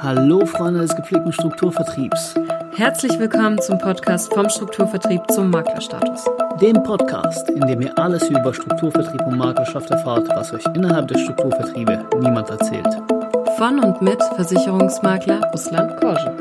Hallo Freunde des gepflegten Strukturvertriebs. Herzlich willkommen zum Podcast vom Strukturvertrieb zum Maklerstatus. Dem Podcast, in dem ihr alles über Strukturvertrieb und Maklerschaft erfahrt, was euch innerhalb der Strukturvertriebe niemand erzählt. Von und mit Versicherungsmakler Ruslan Korschen.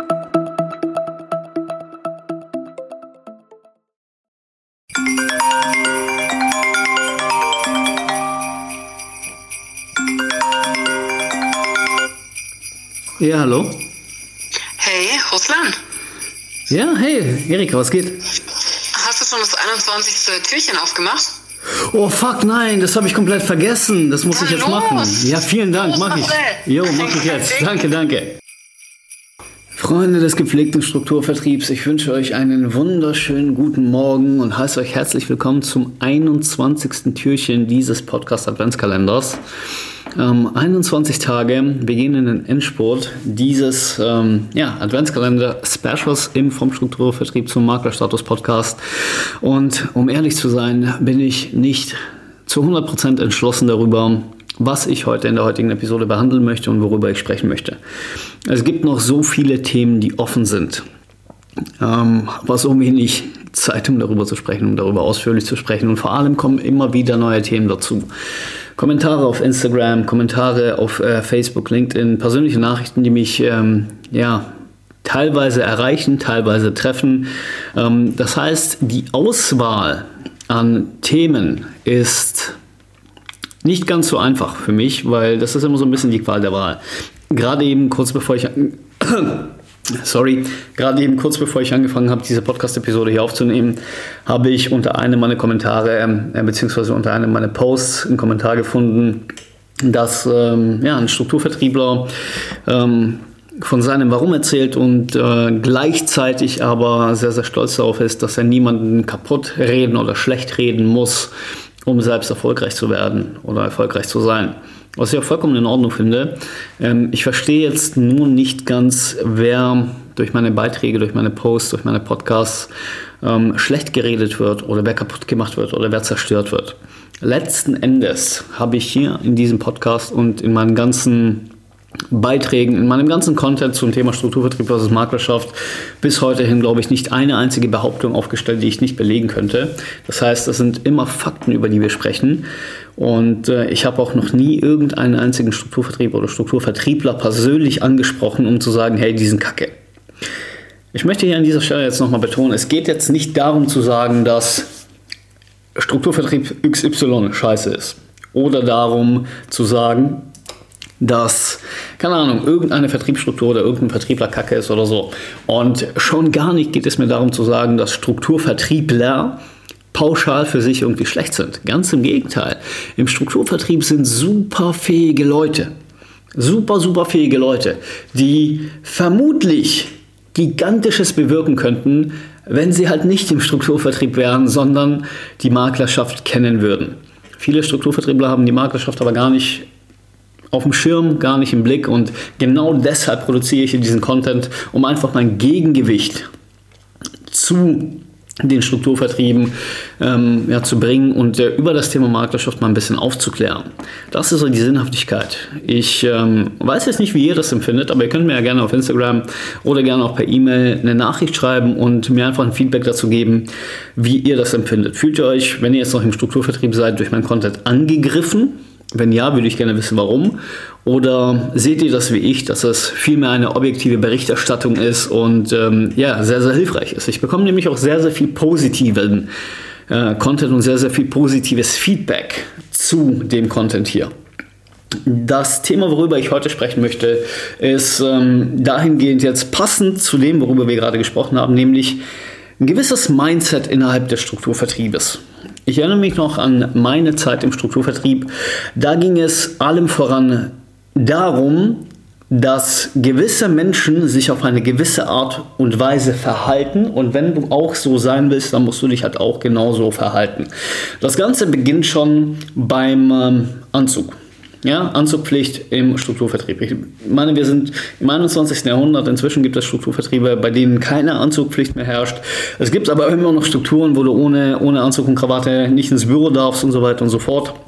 Ja, hallo? Hey, Ruslan. Ja, hey, Erika, was geht? Hast du schon das 21. Türchen aufgemacht? Oh fuck, nein, das habe ich komplett vergessen. Das muss ich jetzt machen. Ja, vielen Dank, mach ich. Jo, mach ich jetzt. Danke. Freunde des gepflegten Strukturvertriebs, ich wünsche euch einen wunderschönen guten Morgen und heiße euch herzlich willkommen zum 21. Türchen dieses Podcast-Adventskalenders. 21 Tage, wir gehen in den Endspurt dieses Adventskalender-Specials im vom Strukturvertrieb zum Maklerstatus Podcast. Und um ehrlich zu sein, bin ich nicht zu 100% entschlossen darüber, was ich heute in der heutigen Episode behandeln möchte und worüber ich sprechen möchte. Es gibt noch so viele Themen, die offen sind. Aber so wenig Zeit, um darüber zu sprechen, um darüber ausführlich zu sprechen. Und vor allem kommen immer wieder neue Themen dazu. Kommentare auf Instagram, Kommentare auf Facebook, LinkedIn, persönliche Nachrichten, die mich teilweise erreichen, teilweise treffen. Das heißt, die Auswahl an Themen ist nicht ganz so einfach für mich, weil das ist immer so ein bisschen die Qual der Wahl. Gerade eben kurz bevor ich angefangen habe, diese Podcast-Episode hier aufzunehmen, habe ich unter einem meiner Kommentare, beziehungsweise unter einem meiner Posts einen Kommentar gefunden, dass ein Strukturvertriebler von seinem Warum erzählt und gleichzeitig aber sehr, sehr stolz darauf ist, dass er niemanden kaputt reden oder schlecht reden muss, um selbst erfolgreich zu werden oder erfolgreich zu sein. Was ich auch vollkommen in Ordnung finde. Ich verstehe jetzt nur nicht ganz, wer durch meine Beiträge, durch meine Posts, durch meine Podcasts schlecht geredet wird oder wer kaputt gemacht wird oder wer zerstört wird. Letzten Endes habe ich hier in diesem Podcast und in meinen ganzen Beiträgen, in meinem ganzen Content zum Thema Strukturvertrieb versus Maklerschaft bis heute hin, glaube ich, nicht eine einzige Behauptung aufgestellt, die ich nicht belegen könnte. Das heißt, das sind immer Fakten, über die wir sprechen. Und ich habe auch noch nie irgendeinen einzigen Strukturvertrieb oder Strukturvertriebler persönlich angesprochen, um zu sagen, hey, die sind kacke. Ich möchte hier an dieser Stelle jetzt nochmal betonen, es geht jetzt nicht darum zu sagen, dass Strukturvertrieb XY scheiße ist. Oder darum zu sagen, dass, keine Ahnung, irgendeine Vertriebsstruktur oder irgendein Vertriebler kacke ist oder so. Und schon gar nicht geht es mir darum zu sagen, dass Strukturvertriebler pauschal für sich irgendwie schlecht sind. Ganz im Gegenteil. Im Strukturvertrieb sind super fähige Leute, die vermutlich Gigantisches bewirken könnten, wenn sie halt nicht im Strukturvertrieb wären, sondern die Maklerschaft kennen würden. Viele Strukturvertriebler haben die Maklerschaft aber gar nicht auf dem Schirm, gar nicht im Blick und genau deshalb produziere ich hier diesen Content, um einfach mein Gegengewicht zu den Strukturvertrieben zu bringen und über das Thema Maklerschaft mal ein bisschen aufzuklären. Das ist so die Sinnhaftigkeit. Ich weiß jetzt nicht, wie ihr das empfindet, aber ihr könnt mir ja gerne auf Instagram oder gerne auch per E-Mail eine Nachricht schreiben und mir einfach ein Feedback dazu geben, wie ihr das empfindet. Fühlt ihr euch, wenn ihr jetzt noch im Strukturvertrieb seid, durch meinen Content angegriffen? Wenn ja, würde ich gerne wissen, warum. Oder seht ihr das wie ich, dass es vielmehr eine objektive Berichterstattung ist und sehr, sehr hilfreich ist. Ich bekomme nämlich auch sehr, sehr viel positiven Content und sehr, sehr viel positives Feedback zu dem Content hier. Das Thema, worüber ich heute sprechen möchte, ist dahingehend jetzt passend zu dem, worüber wir gerade gesprochen haben, nämlich ein gewisses Mindset innerhalb des Strukturvertriebes. Ich erinnere mich noch an meine Zeit im Strukturvertrieb. Da ging es allem voran darum, dass gewisse Menschen sich auf eine gewisse Art und Weise verhalten und wenn du auch so sein willst, dann musst du dich halt auch genauso verhalten. Das Ganze beginnt schon beim Anzug. Ja, Anzugpflicht im Strukturvertrieb. Ich meine, wir sind im 21. Jahrhundert. Inzwischen gibt es Strukturvertriebe, bei denen keine Anzugpflicht mehr herrscht. Es gibt aber immer noch Strukturen, wo du ohne Anzug und Krawatte nicht ins Büro darfst und so weiter und so fort.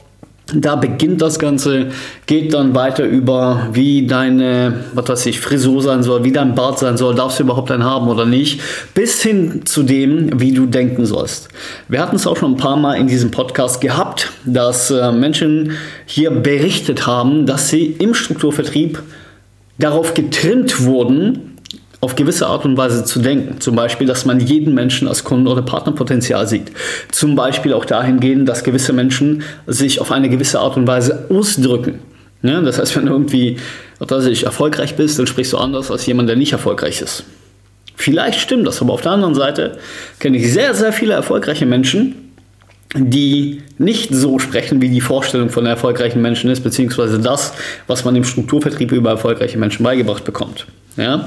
Da beginnt das Ganze, geht dann weiter über, wie deine, Frisur sein soll, wie dein Bart sein soll, darfst du überhaupt einen haben oder nicht, bis hin zu dem, wie du denken sollst. Wir hatten es auch schon ein paar Mal in diesem Podcast gehabt, dass Menschen hier berichtet haben, dass sie im Strukturvertrieb darauf getrimmt wurden, auf gewisse Art und Weise zu denken. Zum Beispiel, dass man jeden Menschen als Kunden- oder Partnerpotenzial sieht. Zum Beispiel auch dahingehend, dass gewisse Menschen sich auf eine gewisse Art und Weise ausdrücken. Ja, das heißt, wenn du irgendwie erfolgreich bist, dann sprichst du anders als jemand, der nicht erfolgreich ist. Vielleicht stimmt das, aber auf der anderen Seite kenne ich sehr, sehr viele erfolgreiche Menschen, die nicht so sprechen, wie die Vorstellung von erfolgreichen Menschen ist, beziehungsweise das, was man im Strukturvertrieb über erfolgreiche Menschen beigebracht bekommt. Ja?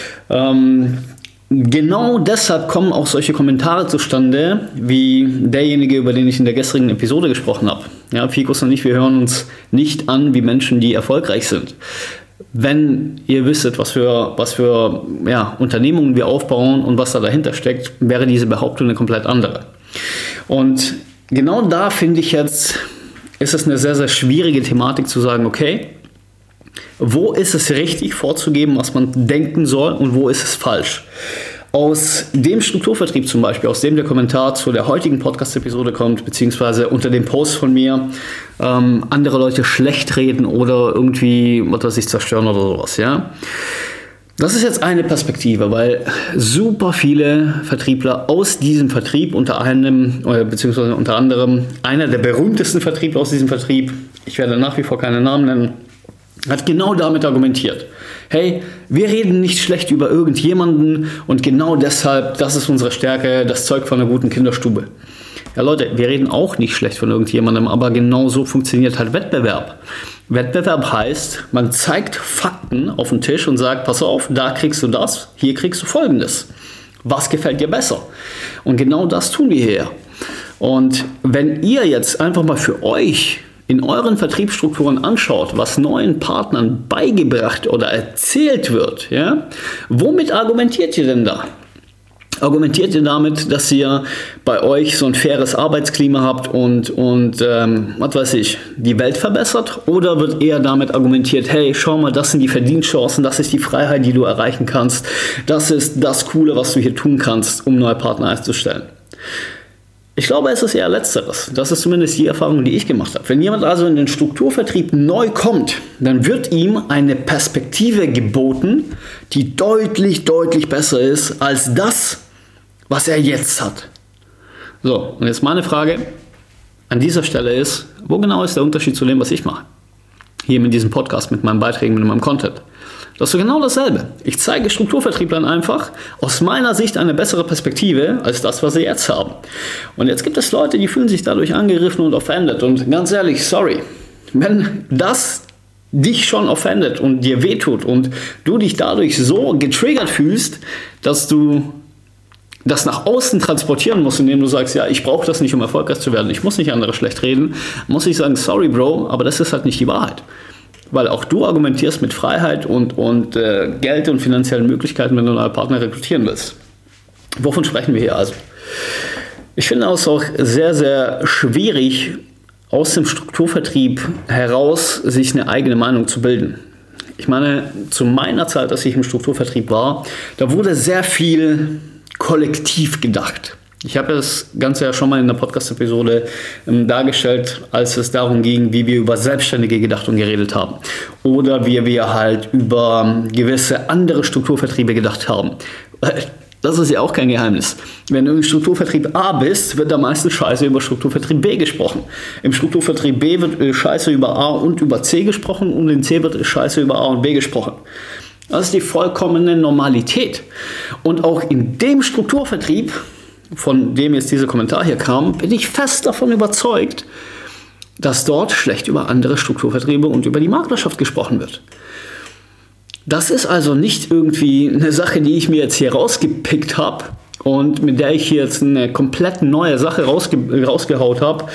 Genau deshalb kommen auch solche Kommentare zustande, wie derjenige, über den ich in der gestrigen Episode gesprochen habe. Ja, Fikus und ich, wir hören uns nicht an wie Menschen, die erfolgreich sind. Wenn ihr wüsstet, was für Unternehmungen wir aufbauen und was da dahinter steckt, wäre diese Behauptung eine komplett andere. Und genau da finde ich jetzt, ist es eine sehr, sehr schwierige Thematik zu sagen, okay, wo ist es richtig vorzugeben, was man denken soll und wo ist es falsch? Aus dem Strukturvertrieb zum Beispiel, aus dem der Kommentar zu der heutigen Podcast-Episode kommt, beziehungsweise unter dem Post von mir, andere Leute schlecht reden oder irgendwie zerstören oder sowas, ja. Das ist jetzt eine Perspektive, weil super viele Vertriebler aus diesem Vertrieb, unter anderem einer der berühmtesten Vertriebler aus diesem Vertrieb, ich werde nach wie vor keine Namen nennen, hat genau damit argumentiert. Hey, wir reden nicht schlecht über irgendjemanden und genau deshalb, das ist unsere Stärke, das Zeug von einer guten Kinderstube. Ja Leute, wir reden auch nicht schlecht von irgendjemandem, aber genau so funktioniert halt Wettbewerb. Wettbewerb heißt, man zeigt Fakten auf den Tisch und sagt, pass auf, da kriegst du das, hier kriegst du Folgendes. Was gefällt dir besser? Und genau das tun wir hier. Und wenn ihr jetzt einfach mal für euch in euren Vertriebsstrukturen anschaut, was neuen Partnern beigebracht oder erzählt wird, ja, womit argumentiert ihr denn da? Argumentiert ihr damit, dass ihr bei euch so ein faires Arbeitsklima habt und die Welt verbessert? Oder wird eher damit argumentiert, hey, schau mal, das sind die Verdienstchancen, das ist die Freiheit, die du erreichen kannst, das ist das Coole, was du hier tun kannst, um neue Partner einzustellen? Ich glaube, es ist eher Letzteres. Das ist zumindest die Erfahrung, die ich gemacht habe. Wenn jemand also in den Strukturvertrieb neu kommt, dann wird ihm eine Perspektive geboten, die deutlich, deutlich besser ist als das, was er jetzt hat. So, und jetzt meine Frage an dieser Stelle ist, wo genau ist der Unterschied zu dem, was ich mache? Hier mit diesem Podcast, mit meinen Beiträgen, mit meinem Content. Das ist genau dasselbe. Ich zeige Strukturvertrieblern einfach aus meiner Sicht eine bessere Perspektive als das, was sie jetzt haben. Und jetzt gibt es Leute, die fühlen sich dadurch angegriffen und offended. Und ganz ehrlich, sorry, wenn das dich schon offendet und dir wehtut und du dich dadurch so getriggert fühlst, dass du das nach außen transportieren musst, indem du sagst, ja, ich brauche das nicht, um erfolgreich zu werden, ich muss nicht andere schlecht reden, muss ich sagen, sorry Bro, aber das ist halt nicht die Wahrheit. Weil auch du argumentierst mit Freiheit und Geld und finanziellen Möglichkeiten, wenn du neue Partner rekrutieren willst. Wovon sprechen wir hier also? Ich finde es auch sehr, sehr schwierig, aus dem Strukturvertrieb heraus sich eine eigene Meinung zu bilden. Ich meine, zu meiner Zeit, als ich im Strukturvertrieb war, da wurde sehr viel kollektiv gedacht. Ich habe das Ganze ja schon mal in der Podcast-Episode dargestellt, als es darum ging, wie wir über Selbstständige gedacht und geredet haben. Oder wie wir halt über gewisse andere Strukturvertriebe gedacht haben. Das ist ja auch kein Geheimnis. Wenn du im Strukturvertrieb A bist, wird da meistens Scheiße über Strukturvertrieb B gesprochen. Im Strukturvertrieb B wird Scheiße über A und über C gesprochen und in C wird Scheiße über A und B gesprochen. Das ist die vollkommene Normalität. Und auch in dem Strukturvertrieb, von dem jetzt dieser Kommentar hier kam, bin ich fest davon überzeugt, dass dort schlecht über andere Strukturvertriebe und über die Maklerschaft gesprochen wird. Das ist also nicht irgendwie eine Sache, die ich mir jetzt hier rausgepickt habe und mit der ich hier jetzt eine komplett neue Sache rausgeholt habe,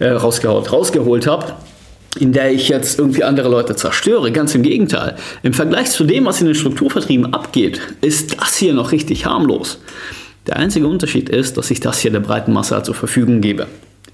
in der ich jetzt irgendwie andere Leute zerstöre. Ganz im Gegenteil. Im Vergleich zu dem, was in den Strukturvertrieben abgeht, ist das hier noch richtig harmlos. Der einzige Unterschied ist, dass ich das hier der breiten Masse zur Verfügung gebe.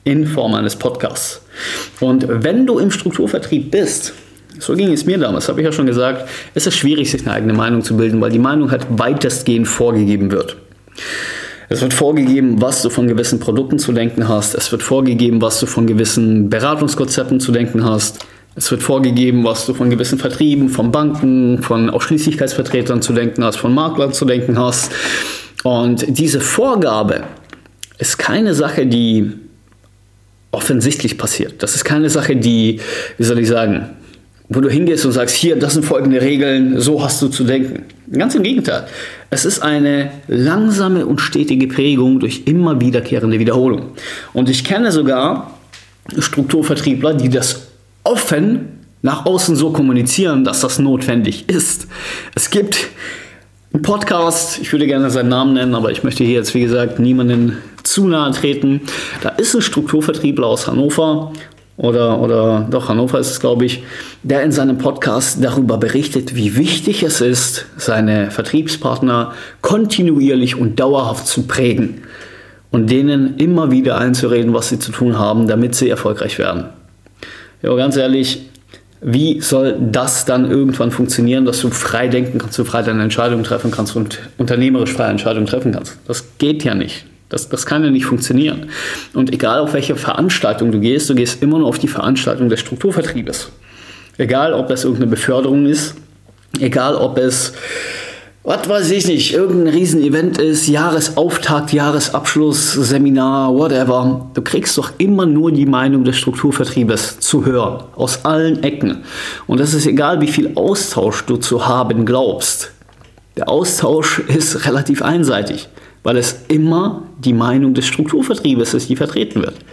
in Form eines Podcasts. Und wenn du im Strukturvertrieb bist, so ging es mir damals, habe ich ja schon gesagt, ist es schwierig, sich eine eigene Meinung zu bilden, weil die Meinung halt weitestgehend vorgegeben wird. Es wird vorgegeben, was du von gewissen Produkten zu denken hast. Es wird vorgegeben, was du von gewissen Beratungskonzepten zu denken hast. Es wird vorgegeben, was du von gewissen Vertrieben, von Banken, von Ausschließlichkeitsvertretern zu denken hast, von Maklern zu denken hast. Und diese Vorgabe ist keine Sache, die offensichtlich passiert. Das ist keine Sache, die, wie soll ich sagen, wo du hingehst und sagst, hier, das sind folgende Regeln, so hast du zu denken. Ganz im Gegenteil. Es ist eine langsame und stetige Prägung durch immer wiederkehrende Wiederholung. Und ich kenne sogar Strukturvertriebler, die das offen nach außen so kommunizieren, dass das notwendig ist. Es gibt einen Podcast, ich würde gerne seinen Namen nennen, aber ich möchte hier jetzt, wie gesagt, niemanden zu nahe treten. Da ist ein Strukturvertriebler aus Hannover, oder doch, Hannover ist es, glaube ich, der in seinem Podcast darüber berichtet, wie wichtig es ist, seine Vertriebspartner kontinuierlich und dauerhaft zu prägen und denen immer wieder einzureden, was sie zu tun haben, damit sie erfolgreich werden. Ja, ganz ehrlich, wie soll das dann irgendwann funktionieren, dass du frei denken kannst, du frei deine Entscheidungen treffen kannst und unternehmerisch freie Entscheidungen treffen kannst? Das geht ja nicht. Das kann ja nicht funktionieren. Und egal auf welche Veranstaltung du gehst immer nur auf die Veranstaltung des Strukturvertriebes. Egal, ob es irgendeine Beförderung ist, egal, ob es, was weiß ich nicht, irgendein Riesenevent ist, Jahresauftakt, Jahresabschluss, Seminar, whatever. Du kriegst doch immer nur die Meinung des Strukturvertriebes zu hören, aus allen Ecken. Und es ist egal, wie viel Austausch du zu haben glaubst. Der Austausch ist relativ einseitig, weil es immer die Meinung des Strukturvertriebes ist, die vertreten wird.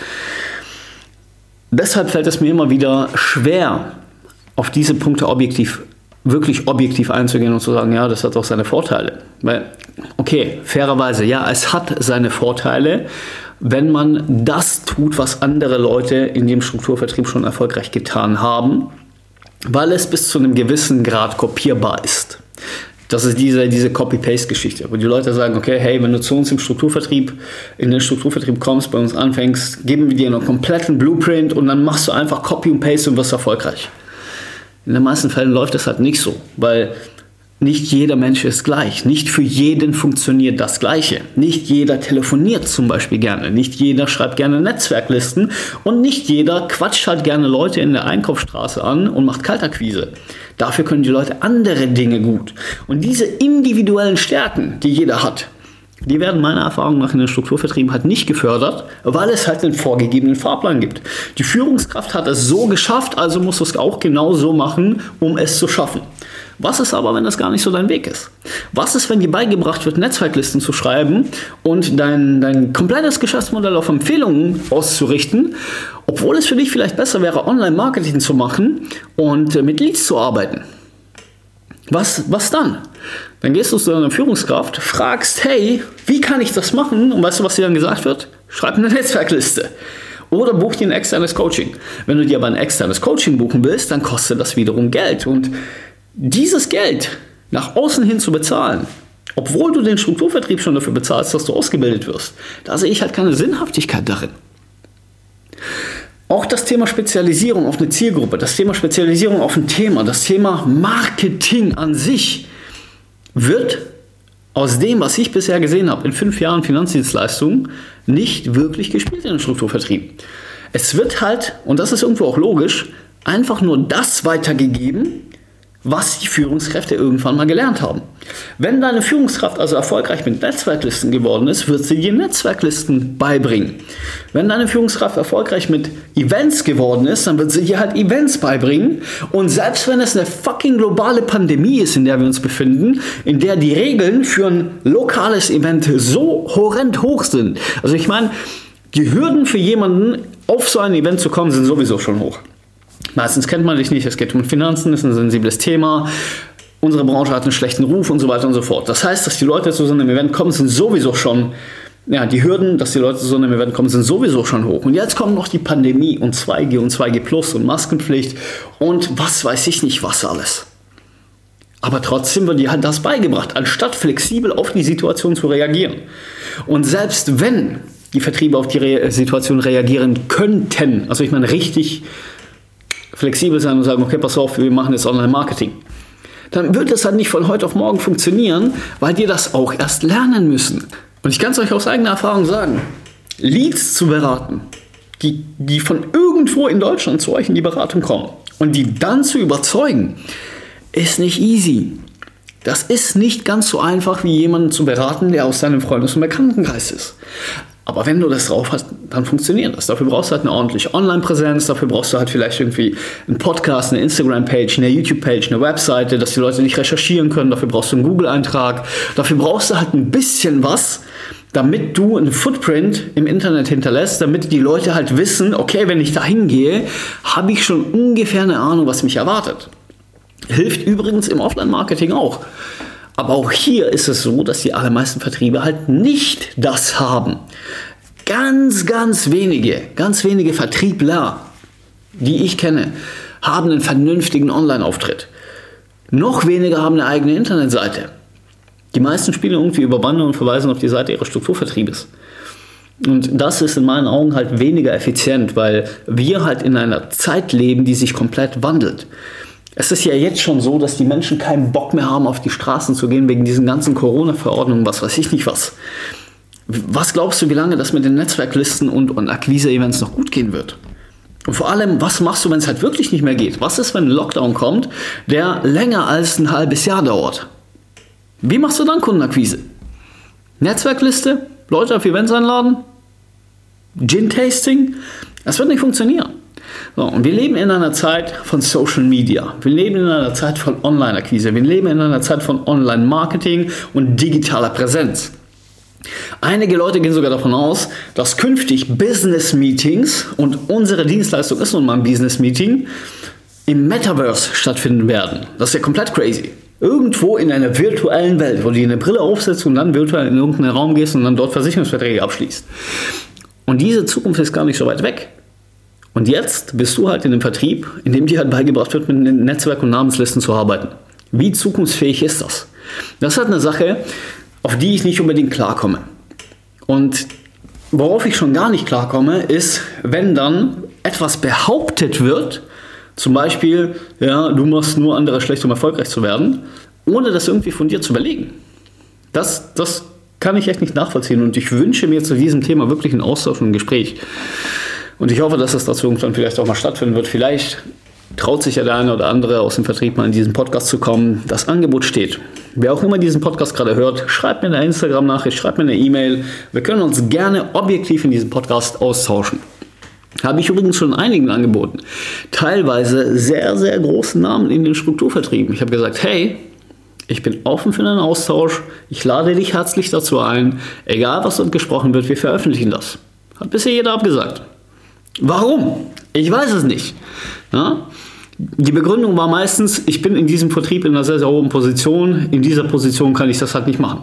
Deshalb fällt es mir immer wieder schwer, auf diese Punkte wirklich objektiv einzugehen und zu sagen, ja, das hat auch seine Vorteile. Weil, okay, fairerweise, ja, es hat seine Vorteile, wenn man das tut, was andere Leute in dem Strukturvertrieb schon erfolgreich getan haben, weil es bis zu einem gewissen Grad kopierbar ist. Das ist diese Copy-Paste-Geschichte, wo die Leute sagen, okay, hey, wenn du zu uns in den Strukturvertrieb kommst, bei uns anfängst, geben wir dir einen kompletten Blueprint und dann machst du einfach Copy und Paste und wirst erfolgreich. In den meisten Fällen läuft das halt nicht so, weil nicht jeder Mensch ist gleich. Nicht für jeden funktioniert das Gleiche. Nicht jeder telefoniert zum Beispiel gerne. Nicht jeder schreibt gerne Netzwerklisten und nicht jeder quatscht halt gerne Leute in der Einkaufsstraße an und macht Kaltakquise. Dafür können die Leute andere Dinge gut. Und diese individuellen Stärken, die jeder hat, die werden meiner Erfahrung nach in den Strukturvertrieben halt nicht gefördert, weil es halt einen vorgegebenen Fahrplan gibt. Die Führungskraft hat es so geschafft, also musst du es auch genau so machen, um es zu schaffen. Was ist aber, wenn das gar nicht so dein Weg ist? Was ist, wenn dir beigebracht wird, Netzwerklisten zu schreiben und dein komplettes Geschäftsmodell auf Empfehlungen auszurichten, obwohl es für dich vielleicht besser wäre, Online-Marketing zu machen und mit Leads zu arbeiten? Was dann? Dann gehst du zu deiner Führungskraft, fragst, hey, wie kann ich das machen? Und weißt du, was dir dann gesagt wird? Schreib eine Netzwerkliste. Oder buch dir ein externes Coaching. Wenn du dir aber ein externes Coaching buchen willst, dann kostet das wiederum Geld. Und dieses Geld nach außen hin zu bezahlen, obwohl du den Strukturvertrieb schon dafür bezahlst, dass du ausgebildet wirst, da sehe ich halt keine Sinnhaftigkeit darin. Auch das Thema Spezialisierung auf eine Zielgruppe, das Thema Spezialisierung auf ein Thema, das Thema Marketing an sich wird aus dem, was ich bisher gesehen habe, in 5 Jahren Finanzdienstleistungen, nicht wirklich gespielt in den Strukturvertrieb. Es wird halt, und das ist irgendwo auch logisch, einfach nur das weitergegeben, was die Führungskräfte irgendwann mal gelernt haben. Wenn deine Führungskraft also erfolgreich mit Netzwerklisten geworden ist, wird sie dir Netzwerklisten beibringen. Wenn deine Führungskraft erfolgreich mit Events geworden ist, dann wird sie dir halt Events beibringen. Und selbst wenn es eine fucking globale Pandemie ist, in der wir uns befinden, in der die Regeln für ein lokales Event so horrend hoch sind. Also ich meine, die Hürden für jemanden, auf so ein Event zu kommen, sind sowieso schon hoch. Meistens kennt man dich nicht, es geht um Finanzen, ist ein sensibles Thema, unsere Branche hat einen schlechten Ruf und so weiter und so fort. Das heißt, dass die Leute zu so einem Event kommen, sind sowieso schon, ja, die Hürden, dass die Leute zu so einem Event kommen, sind sowieso schon hoch. Und jetzt kommt noch die Pandemie und 2G und 2G Plus und Maskenpflicht und was weiß ich nicht was alles. Aber trotzdem wird dir halt das beigebracht, anstatt flexibel auf die Situation zu reagieren. Und selbst wenn die Vertriebe auf die Situation reagieren könnten. Also ich meine, richtig flexibel sein und sagen, okay, pass auf, wir machen jetzt Online-Marketing. Dann wird das halt nicht von heute auf morgen funktionieren, weil die das auch erst lernen müssen. Und ich kann es euch aus eigener Erfahrung sagen, Leads zu beraten, die von irgendwo in Deutschland zu euch in die Beratung kommen und die dann zu überzeugen, ist nicht easy. Das ist nicht ganz so einfach, wie jemanden zu beraten, der aus seinem Freundes- und Bekanntenkreis ist. Aber wenn du das drauf hast, dann funktioniert das. Dafür brauchst du halt eine ordentliche Online-Präsenz, dafür brauchst du halt vielleicht irgendwie einen Podcast, eine Instagram-Page, eine YouTube-Page, eine Webseite, dass die Leute nicht recherchieren können, dafür brauchst du einen Google-Eintrag, dafür brauchst du halt ein bisschen was, damit du einen Footprint im Internet hinterlässt, damit die Leute halt wissen, okay, wenn ich da hingehe, habe ich schon ungefähr eine Ahnung, was mich erwartet. Hilft übrigens im Offline-Marketing auch. Aber auch hier ist es so, dass die allermeisten Vertriebe halt nicht das haben. Ganz wenige Vertriebler, die ich kenne, haben einen vernünftigen Online-Auftritt. Noch weniger haben eine eigene Internetseite. Die meisten spielen irgendwie über Bande und verweisen auf die Seite ihres Strukturvertriebes. Und das ist in meinen Augen halt weniger effizient, weil wir halt in einer Zeit leben, die sich komplett wandelt. Es ist ja jetzt schon so, dass die Menschen keinen Bock mehr haben, auf die Straßen zu gehen, wegen diesen ganzen Corona-Verordnungen, was weiß ich nicht was. Was glaubst du, wie lange das mit den Netzwerklisten und Akquise-Events noch gut gehen wird? Und vor allem, was machst du, wenn es halt wirklich nicht mehr geht? Was ist, wenn ein Lockdown kommt, der länger als ein halbes Jahr dauert? Wie machst du dann Kundenakquise? Netzwerkliste? Leute auf Events einladen? Gin-Tasting? Das wird nicht funktionieren. So, und wir leben in einer Zeit von Social Media. Wir leben in einer Zeit von Online-Akquise. Wir leben in einer Zeit von Online-Marketing und digitaler Präsenz. Einige Leute gehen sogar davon aus, dass künftig Business-Meetings, und unsere Dienstleistung ist nun mal ein Business-Meeting, im Metaverse stattfinden werden. Das ist ja komplett crazy. Irgendwo in einer virtuellen Welt, wo du dir eine Brille aufsetzt und dann virtuell in irgendeinen Raum gehst und dann dort Versicherungsverträge abschließt. Und diese Zukunft ist gar nicht so weit weg. Und jetzt bist du halt in einem Vertrieb, in dem dir halt beigebracht wird, mit einem Netzwerk und Namenslisten zu arbeiten. Wie zukunftsfähig ist das? Das ist halt eine Sache, auf die ich nicht unbedingt klarkomme. Und worauf ich schon gar nicht klarkomme, ist, wenn dann etwas behauptet wird, zum Beispiel, ja, du machst nur andere schlecht, um erfolgreich zu werden, ohne das irgendwie fundiert zu überlegen. Das kann ich echt nicht nachvollziehen und ich wünsche mir zu diesem Thema wirklich einen Austausch und ein Gespräch. Und ich hoffe, dass das dazu irgendwann vielleicht auch mal stattfinden wird. Vielleicht traut sich ja der eine oder andere aus dem Vertrieb mal in diesen Podcast zu kommen. Das Angebot steht. Wer auch immer diesen Podcast gerade hört, schreibt mir eine Instagram-Nachricht, schreibt mir eine E-Mail. Wir können uns gerne objektiv in diesem Podcast austauschen. Habe ich übrigens schon einigen angeboten. Teilweise sehr, sehr großen Namen in den Strukturvertrieben. Ich habe gesagt, hey, ich bin offen für einen Austausch. Ich lade dich herzlich dazu ein. Egal, was dort gesprochen wird, wir veröffentlichen das. Hat bisher jeder abgesagt. Warum? Ich weiß es nicht. Ja? Die Begründung war meistens, ich bin in diesem Vertrieb in einer sehr, sehr hohen Position. In dieser Position kann ich das halt nicht machen.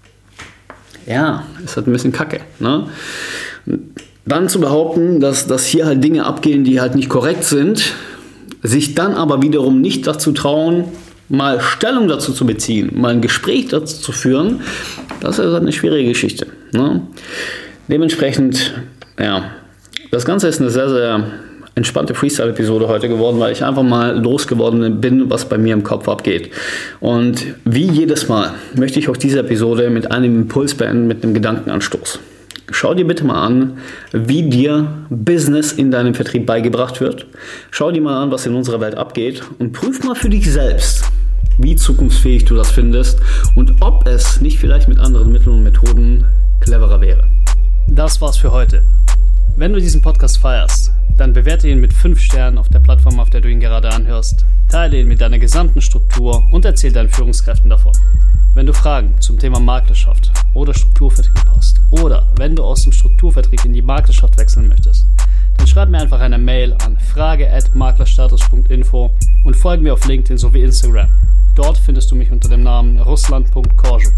Ja, ist halt ein bisschen kacke. Ne? Dann zu behaupten, dass hier halt Dinge abgehen, die halt nicht korrekt sind, sich dann aber wiederum nicht dazu trauen, mal Stellung dazu zu beziehen, mal ein Gespräch dazu zu führen, das ist halt eine schwierige Geschichte. Ne? Dementsprechend, ja, das Ganze ist eine sehr, sehr entspannte Freestyle-Episode heute geworden, weil ich einfach mal losgeworden bin, was bei mir im Kopf abgeht. Und wie jedes Mal möchte ich auch diese Episode mit einem Impuls beenden, mit einem Gedankenanstoß. Schau dir bitte mal an, wie dir Business in deinem Vertrieb beigebracht wird. Schau dir mal an, was in unserer Welt abgeht und prüf mal für dich selbst, wie zukunftsfähig du das findest und ob es nicht vielleicht mit anderen Mitteln und Methoden cleverer wäre. Das war's für heute. Wenn du diesen Podcast feierst, dann bewerte ihn mit 5 Sternen auf der Plattform, auf der du ihn gerade anhörst. Teile ihn mit deiner gesamten Struktur und erzähl deinen Führungskräften davon. Wenn du Fragen zum Thema Maklerschaft oder Strukturvertrieb hast oder wenn du aus dem Strukturvertrieb in die Maklerschaft wechseln möchtest, dann schreib mir einfach eine Mail an frage@maklerstatus.info und folge mir auf LinkedIn sowie Instagram. Dort findest du mich unter dem Namen russland.korjuk.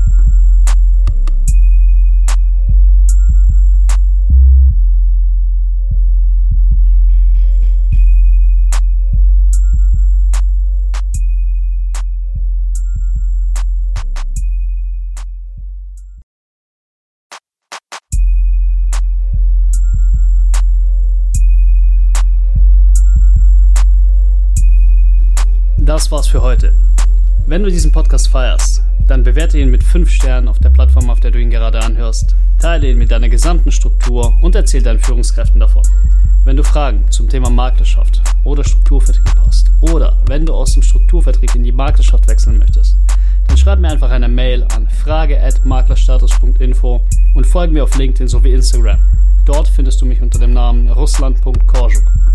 Das war's für heute. Wenn du diesen Podcast feierst, dann bewerte ihn mit 5 Sternen auf der Plattform, auf der du ihn gerade anhörst, teile ihn mit deiner gesamten Struktur und erzähl deinen Führungskräften davon. Wenn du Fragen zum Thema Maklerschaft oder Strukturvertrieb hast oder wenn du aus dem Strukturvertrieb in die Maklerschaft wechseln möchtest, dann schreib mir einfach eine Mail an frage@maklerstatus.info und folge mir auf LinkedIn sowie Instagram. Dort findest du mich unter dem Namen Ruslan.Korjuk.